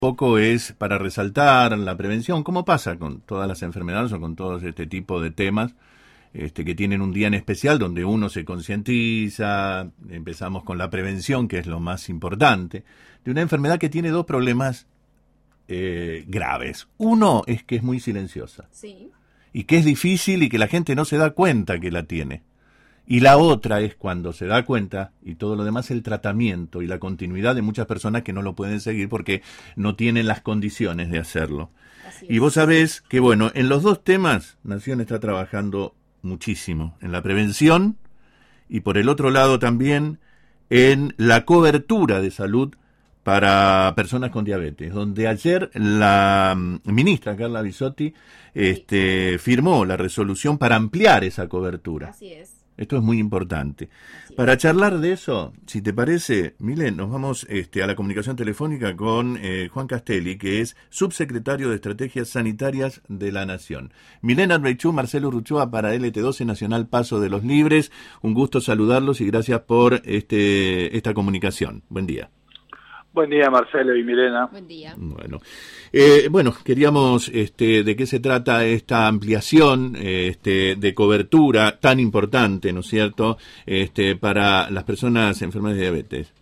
poco es para resaltar la prevención, como pasa con todas las enfermedades o con todo este tipo de temas, que tienen un día en especial donde uno se concientiza, empezamos con la prevención, que es lo más importante, de una enfermedad que tiene dos problemas graves. Uno es que es muy silenciosa. Sí. Y que es difícil y que la gente no se da cuenta que la tiene. Y la otra es cuando se da cuenta, y todo lo demás, el tratamiento y la continuidad de muchas personas que no lo pueden seguir porque no tienen las condiciones de hacerlo. Y vos sabés que, bueno, en los dos temas, Nación está trabajando muchísimo, en la prevención y por el otro lado también en la cobertura de salud para personas con diabetes, donde ayer la ministra Carla Bisotti firmó la resolución para ampliar esa cobertura. Así es. Esto es muy importante. Para charlar de eso, si te parece, Milen, nos vamos a la comunicación telefónica con Juan Castelli, que es subsecretario de Estrategias Sanitarias de la Nación. Milena Arbeichú, Marcelo Ruchoa para LT12 Nacional Paso de los Libres. Un gusto saludarlos y gracias por esta comunicación. Buen día. Buen día, Marcelo y Milena. Buen día. Bueno, queríamos de qué se trata esta ampliación de cobertura tan importante, ¿no es cierto?, para las personas enfermas de diabetes.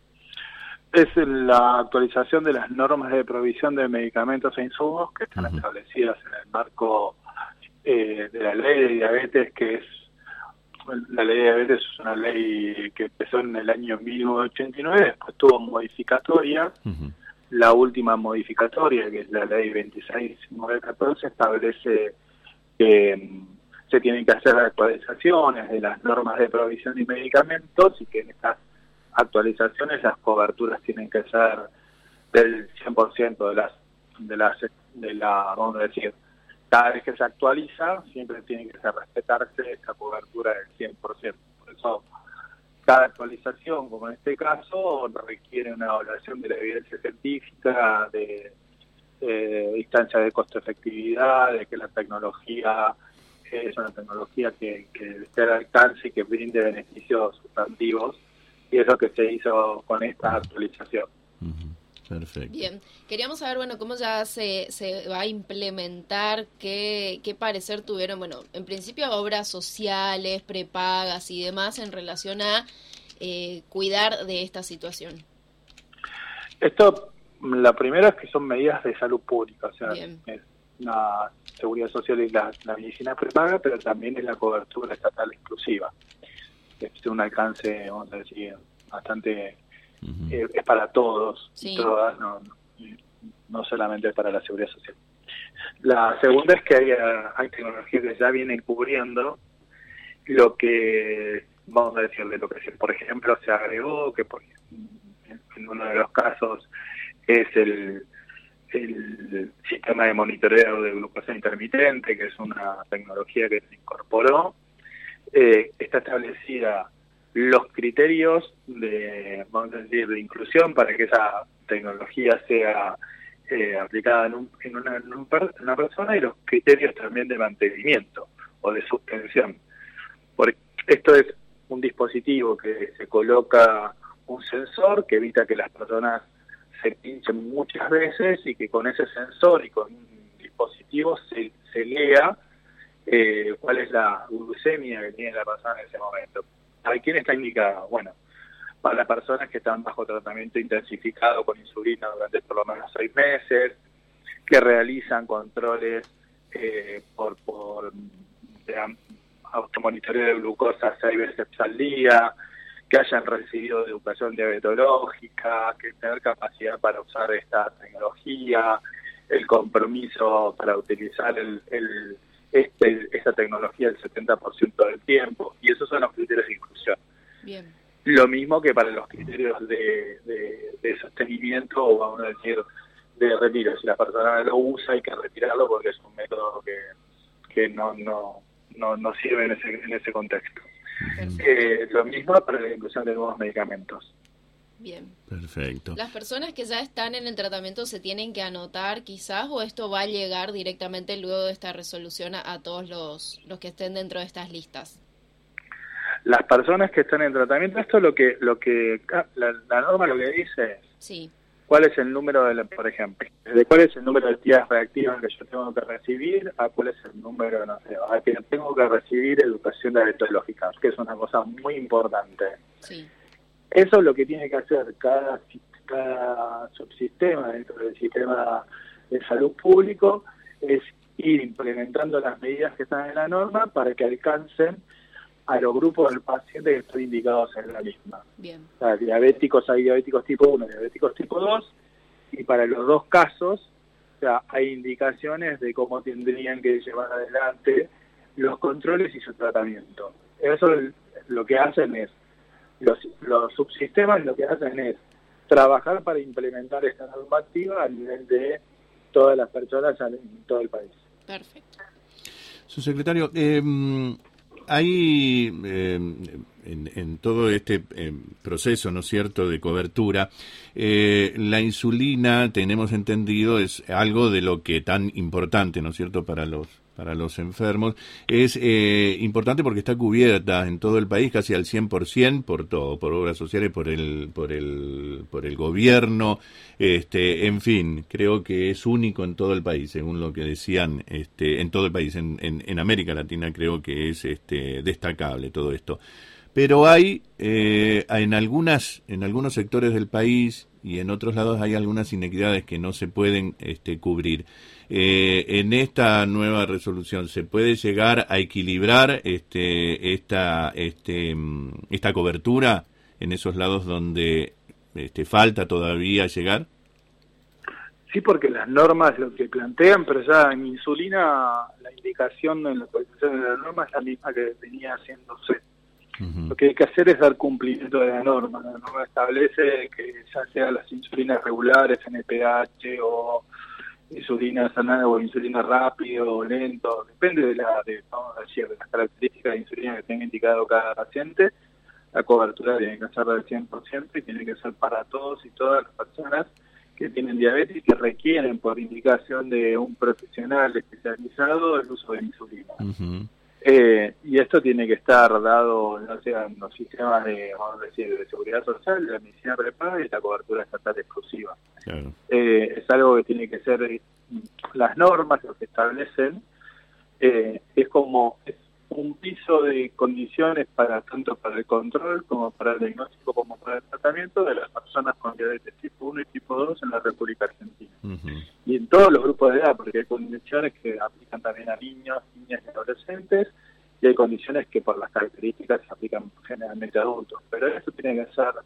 Es la actualización de las normas de provisión de medicamentos e insumos que están establecidas en el marco de la ley de diabetes, que es la ley de diabetes es una ley que empezó en el año 1989, después tuvo modificatoria. La última modificatoria, que es la ley 26.914, establece que se tienen que hacer actualizaciones de las normas de provisión de medicamentos y que en estas actualizaciones las coberturas tienen que ser del 100% de la, vamos a decir, cada vez que se actualiza, siempre tiene que respetarse esta cobertura del 100%. Por eso, cada actualización, como en este caso, requiere una evaluación de la evidencia científica, de distancia de costo-efectividad, de que la tecnología es una tecnología que esté al alcance y que brinde beneficios sustantivos, y eso que se hizo con esta actualización. Perfecto. Bien, queríamos saber, bueno, cómo ya se va a implementar, qué parecer tuvieron, bueno, en principio obras sociales, prepagas y demás en relación a cuidar de esta situación. Esto, la primera es que son medidas de salud pública, o sea, Bien. Es la seguridad social y la medicina prepaga, pero también es la cobertura estatal exclusiva. Es un alcance, vamos a decir, bastante... es para todos, sí. Todas, no solamente para la seguridad social. La segunda es que hay tecnología que ya vienen cubriendo lo que, vamos a decirle, lo que por ejemplo se agregó, que en uno de los casos es el sistema de monitoreo de glucosa intermitente, que es una tecnología que se incorporó. Está establecida los criterios vamos a decir, de inclusión para que esa tecnología sea aplicada en una persona, y los criterios también de mantenimiento o de suspensión. Porque esto es un dispositivo que se coloca un sensor que evita que las personas se pinchen muchas veces, y que con ese sensor y con un dispositivo se lea cuál es la glucemia que tiene la persona en ese momento. ¿A quién está indicado? Bueno, para las personas que están bajo tratamiento intensificado con insulina durante por lo menos 6 meses, que realizan controles por automonitoreo de glucosa 6 veces al día, que hayan recibido educación diabetológica, que tener capacidad para usar esta tecnología, el compromiso para utilizar esta tecnología el 70% del tiempo, y esos son los criterios de inclusión. Bien. Lo mismo que para los criterios de sostenimiento, o vamos a decir, de retiro. Si la persona lo usa, hay que retirarlo porque es un método que no sirve en ese contexto. Lo mismo para la inclusión de nuevos medicamentos. Bien. Perfecto. ¿Las personas que ya están en el tratamiento se tienen que anotar quizás, o esto va a llegar directamente luego de esta resolución a todos los que estén dentro de estas listas? Las personas que están en tratamiento, esto es lo que la norma lo que dice es, sí, cuál es el número por ejemplo, de cuál es el número de actividades reactivas que yo tengo que recibir, a cuál es el número, no sé, a que tengo que recibir educación diabetológica, que es una cosa muy importante. Sí. Eso es lo que tiene que hacer cada subsistema dentro del sistema de salud público, es ir implementando las medidas que están en la norma para que alcancen a los grupos del paciente que están indicados en la misma. Bien. O sea, diabéticos, hay diabéticos tipo 1 y diabéticos tipo 2, y para los dos casos, o sea, hay indicaciones de cómo tendrían que llevar adelante los controles y su tratamiento. Eso lo que hacen es, los subsistemas lo que hacen es trabajar para implementar esta normativa a nivel de todas las personas en todo el país. Perfecto. Subsecretario, hay en todo este proceso, ¿no es cierto?, de cobertura, la insulina, tenemos entendido, es algo de lo que tan importante, ¿no es cierto?, para los enfermos. Es importante porque está cubierta en todo el país casi al 100% por todo, por obras sociales, por el gobierno, en fin, creo que es único en todo el país, según lo que decían, en todo el país, en América Latina creo que es destacable todo esto. Pero hay en algunos sectores del país y en otros lados hay algunas inequidades que no se pueden cubrir. En esta nueva resolución se puede llegar a equilibrar esta cobertura en esos lados donde falta todavía llegar. Sí, porque las normas lo que plantean, pero ya en insulina la indicación en la actualización de la norma es la misma que venía haciéndose. Uh-huh. Lo que hay que hacer es dar cumplimiento de la norma. La norma establece que ya sea las insulinas regulares, NPH o insulina sanada o insulina rápido o lento, depende de las características de insulina que tenga indicado cada paciente, la cobertura tiene que ser del 100% y tiene que ser para todos y todas las personas que tienen diabetes y que requieren por indicación de un profesional especializado el uso de insulina. Uh-huh. Y esto tiene que estar dado, no sea en los sistemas de seguridad social, de la medicina prepaga y la cobertura estatal exclusiva. Claro. Es algo que tiene que ser, las normas lo que establecen, es como un piso de condiciones tanto para el control como para el diagnóstico como para el tratamiento de las personas con diabetes tipo 1 y tipo 2 en la República Argentina. Uh-huh. Y en todos los grupos de edad, porque hay condiciones que aplican también a niños, niñas y adolescentes, y hay condiciones que por las características se aplican generalmente a adultos. Pero eso tiene que ser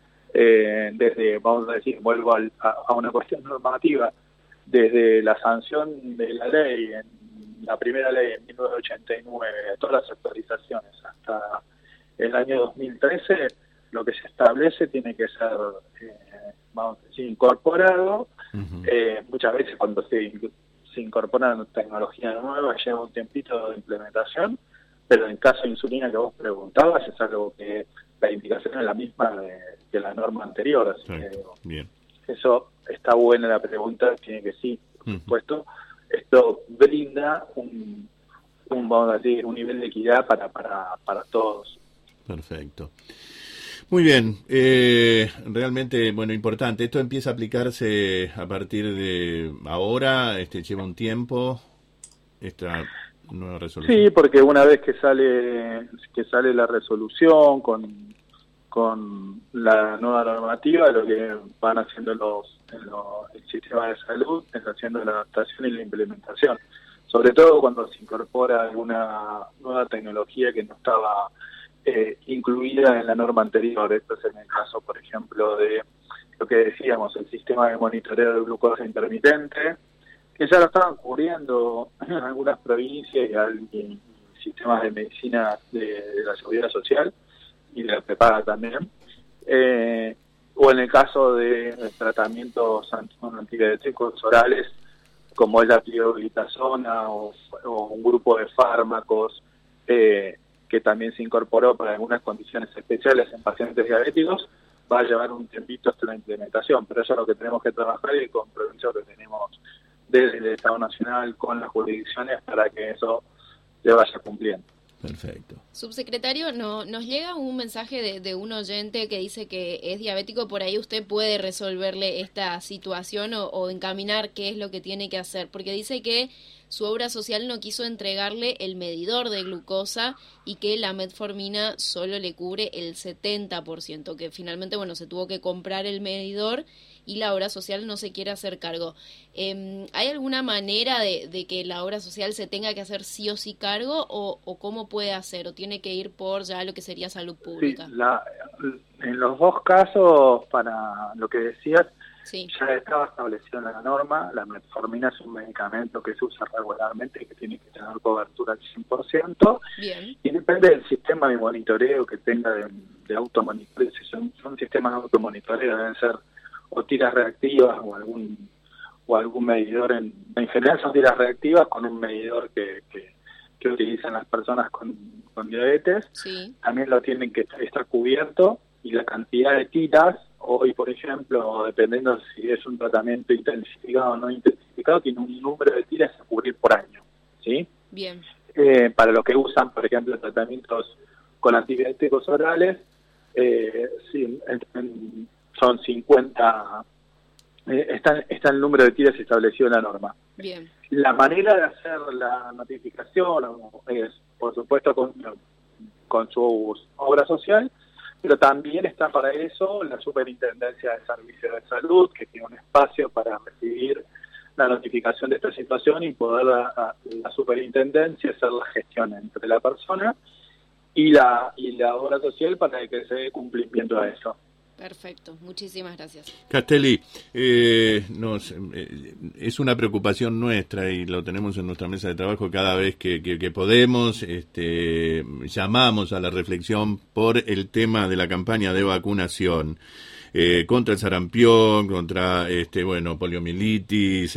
desde, vamos a decir, vuelvo a una cuestión normativa, desde la sanción de la ley en la primera ley en 1989, todas las actualizaciones hasta el año 2013, lo que se establece tiene que ser, vamos a decir, incorporado. Uh-huh. Muchas veces cuando se incorpora tecnología nueva lleva un tiempito de implementación, pero en caso de insulina que vos preguntabas es algo que la indicación es la misma que la norma anterior, así que bien. Eso está buena la pregunta, tiene que sí, por supuesto. Uh-huh. Esto brinda vamos a decir, un nivel de equidad para todos. Perfecto. Muy bien. Realmente, bueno, importante. Esto empieza a aplicarse a partir de ahora, lleva un tiempo, esta nueva resolución. Sí, porque una vez que sale la resolución con la nueva normativa, lo que van haciendo el sistema de salud es haciendo la adaptación y la implementación, sobre todo cuando se incorpora alguna nueva tecnología que no estaba incluida en la norma anterior. Esto es en el caso, por ejemplo, de lo que decíamos, el sistema de monitoreo de glucosa intermitente, que ya lo estaban cubriendo en algunas provincias y sistemas de medicina de la seguridad social y de la prepaga también. O en el caso de tratamientos antidiabéticos orales, como es la pioglitazona o un grupo de fármacos que también se incorporó para algunas condiciones especiales en pacientes diabéticos, va a llevar un tiempito hasta la implementación, pero eso es lo que tenemos que trabajar y el compromiso que tenemos desde el Estado Nacional con las jurisdicciones para que eso se vaya cumpliendo. Perfecto. Subsecretario, nos llega un mensaje de un oyente que dice que es diabético, por ahí usted puede resolverle esta situación o encaminar qué es lo que tiene que hacer, porque dice que su obra social no quiso entregarle el medidor de glucosa y que la metformina solo le cubre el 70%, que finalmente, bueno, se tuvo que comprar el medidor y la obra social no se quiere hacer cargo. ¿Hay alguna manera de que la obra social se tenga que hacer sí o sí cargo o cómo puede hacer? ¿O tiene que ir por ya lo que sería salud pública? Sí, en los dos casos, para lo que decías, sí, ya estaba establecida en la norma. La metformina es un medicamento que se usa regularmente y que tiene que tener cobertura al 100%. Bien. Y depende del sistema de monitoreo que tenga de automonitoreo. Si son sistemas de automonitoreo, deben ser o tiras reactivas o algún medidor. En general son tiras reactivas con un medidor que utilizan las personas con diabetes. Sí. También lo tienen que estar cubierto, y la cantidad de tiras, hoy por ejemplo, dependiendo si es un tratamiento intensificado o no intensificado, tiene un número de tiras a cubrir por año, ¿sí? Bien. Para los que usan, por ejemplo, tratamientos con antibióticos orales, sí, son 50, está el número de tiras establecido en la norma. Bien. La manera de hacer la notificación es, por supuesto, con su obra social, pero también está para eso la Superintendencia de Servicios de Salud, que tiene un espacio para recibir la notificación de esta situación y poder la Superintendencia hacer la gestión entre la persona y la obra social para que se dé cumplimiento a eso. Perfecto, muchísimas gracias. Castelli, es una preocupación nuestra y lo tenemos en nuestra mesa de trabajo cada vez que podemos. Llamamos a la reflexión por el tema de la campaña de vacunación contra el sarampión, contra poliomielitis,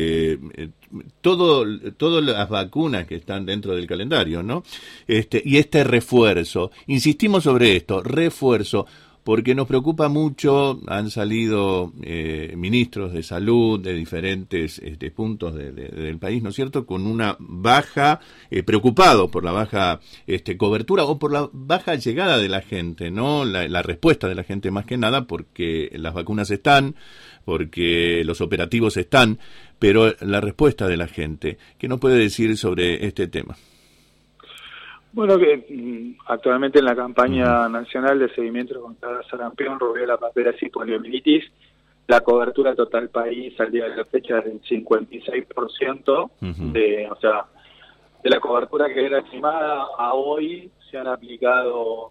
todas las vacunas que están dentro del calendario, ¿no? Y este refuerzo. Insistimos sobre esto, refuerzo. Porque nos preocupa mucho, han salido ministros de salud de diferentes puntos del país, ¿no es cierto?, con una baja, preocupado por la baja cobertura o por la baja llegada de la gente, ¿no? La respuesta de la gente más que nada, porque las vacunas están, porque los operativos están, pero la respuesta de la gente. ¿Qué nos puede decir sobre este tema? Bueno, que actualmente en la campaña nacional de seguimiento contra sarampión, rubiola, paperas y poliomielitis, la cobertura total país al día de la fecha es del 56%, de la cobertura que era estimada a hoy se han aplicado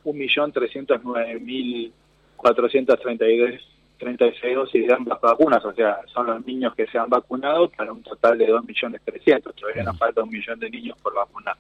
1.309.436 dosis de ambas vacunas, o sea, son los niños que se han vacunado para un total de 2.300.000, todavía nos falta 1 millón de niños por vacunar.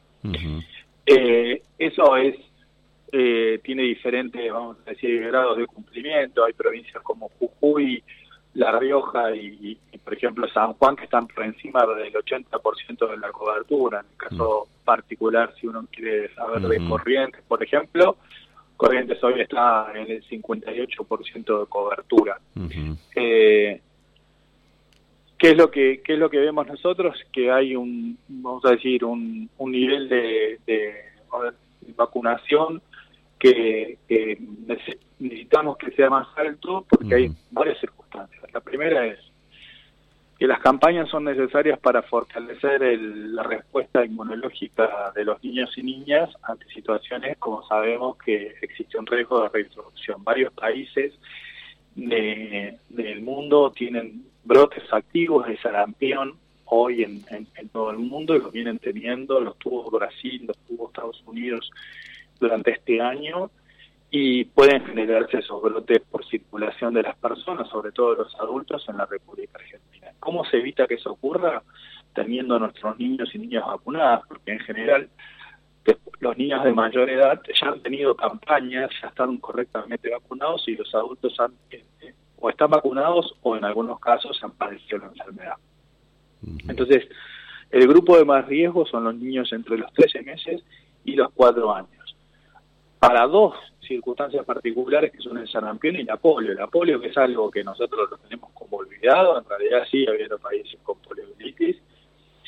Eso tiene diferentes, vamos a decir, grados de cumplimiento. Hay provincias como Jujuy, La Rioja y por ejemplo, San Juan, que están por encima del 80% de la cobertura. En el caso particular, si uno quiere saber de Corrientes, por ejemplo, Corrientes hoy está en el 58% de cobertura. ¿Qué es lo que vemos nosotros? Que hay un nivel de vacunación que necesitamos que sea más alto, porque hay varias circunstancias. La primera es que las campañas son necesarias para fortalecer la respuesta inmunológica de los niños y niñas ante situaciones, como sabemos, que existe un riesgo de reintroducción. Varios países del mundo tienen brotes activos de sarampión hoy en todo el mundo, y los vienen teniendo, los tuvo Brasil, los tuvo Estados Unidos durante este año, y pueden generarse esos brotes por circulación de las personas, sobre todo los adultos, en la República Argentina. ¿Cómo se evita que eso ocurra? Teniendo a nuestros niños y niñas vacunadas, porque en general los niños de mayor edad ya han tenido campañas, ya están correctamente vacunados, y los adultos o están vacunados o en algunos casos han padecido la enfermedad. Entonces, el grupo de más riesgo son los niños entre los 13 meses y los 4 años. Para dos circunstancias particulares, que son el sarampión y la polio. La polio, que es algo que nosotros lo tenemos como olvidado, en realidad sí ha habido países con poliomielitis,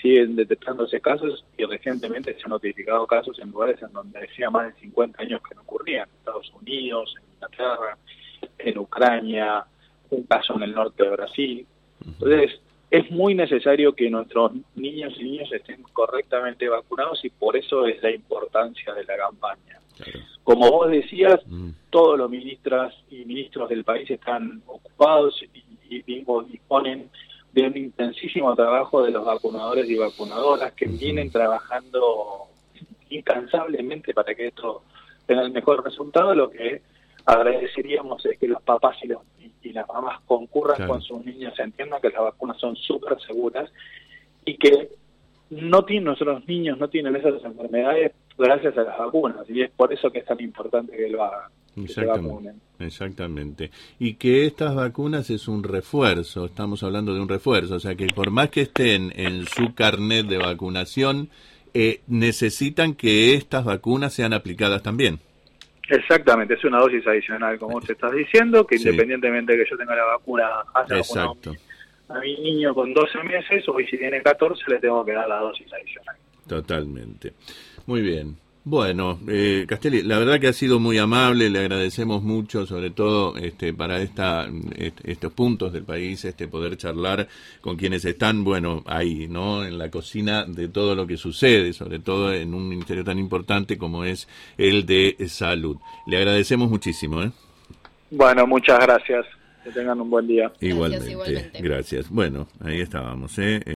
siguen detectándose casos y recientemente se han notificado casos en lugares en donde decía más de 50 años que no ocurrían, en Estados Unidos, en Inglaterra, en Ucrania, un caso en el norte de Brasil. Entonces, es muy necesario que nuestros niños y niñas estén correctamente vacunados y por eso es la importancia de la campaña. Claro. Como vos decías, todos los ministras y ministros del país están ocupados y disponen de un intensísimo trabajo de los vacunadores y vacunadoras que vienen trabajando incansablemente para que esto tenga el mejor resultado. Lo que agradeceríamos es que los papás y las mamás concurran con sus niños, entiendan que las vacunas son súper seguras y que nuestros niños no tienen esas enfermedades gracias a las vacunas, y es por eso que es tan importante que lo hagan, que se vacunen. Exactamente. Y que estas vacunas es un refuerzo, estamos hablando de un refuerzo, o sea que por más que estén en su carnet de vacunación, necesitan que estas vacunas sean aplicadas también. Exactamente, es una dosis adicional, como te estás diciendo, que independientemente de que yo tenga la vacuna, haya vacunado a mi niño con 12 meses, hoy si tiene 14 le tengo que dar la dosis adicional. Totalmente. Muy bien. Bueno, Castelli, la verdad que ha sido muy amable, le agradecemos mucho, sobre todo para estos puntos del país, poder charlar con quienes están, bueno, ahí, ¿no?, en la cocina de todo lo que sucede, sobre todo en un ministerio tan importante como es el de Salud. Le agradecemos muchísimo, ¿eh? Bueno, muchas gracias. Que tengan un buen día. Igualmente. Gracias. Bueno, ahí estábamos, ¿eh?